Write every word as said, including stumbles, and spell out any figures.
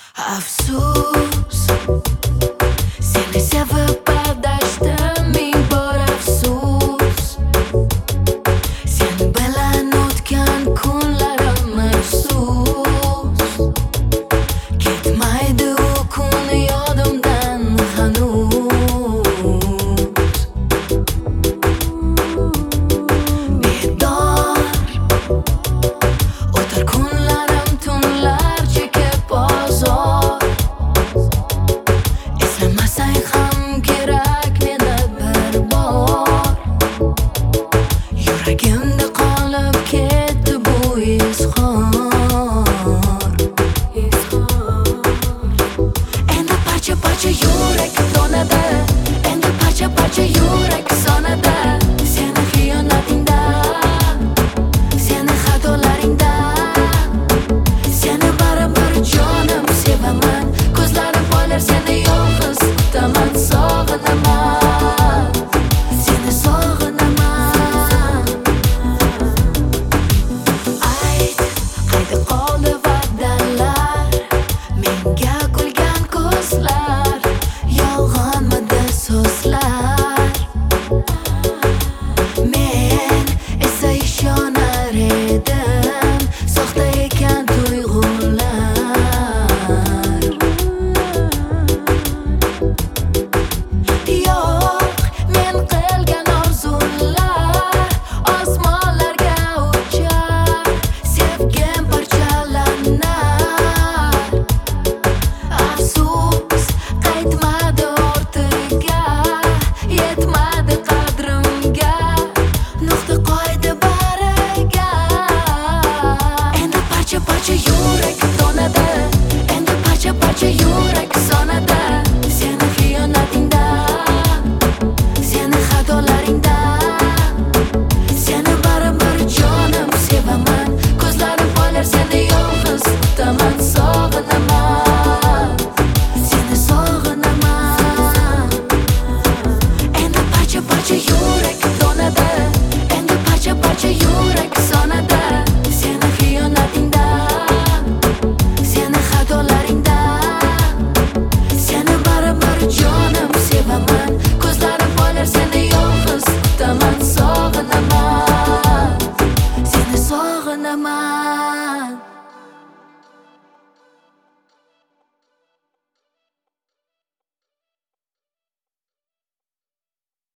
Afsus, seni sevib aldashdim, ming bor afsus. Sen bilan o'tgan kunlarim afsus. Ketmaydi u kun yodimdan hanuz. Bedor o'tar kunlarim, tunlar chekib ozor. Eslamasang ham kerak meni bir bor. Yuragimda qolib ketdi bu izhor. Endi parcha parcha yurak donada, endi parcha parcha yurak sonada. Seni xiyonatingdan, seni xatolaringdan, seni baribir jonim sevaman. Ko'zlarim poylar seni yolg'iz kutaman, sog'inaman, seni sog'inaman. Ayt, qayda qoldi va'dalar, menga kulgan ko'zlar, yolg'onmidi so'zlar. Men esa ishonar edim, soxta ekan tuyg'ular. Yo'q, men qilgan orzular osmonlarga uchar, sevgim parchalanar. Afsus, qaytmadi ortiga, yetmadi qadrimga, nuqta qo'ydi bariga. Endi parcha parcha yurak donada, endi parcha parcha yurak sonada.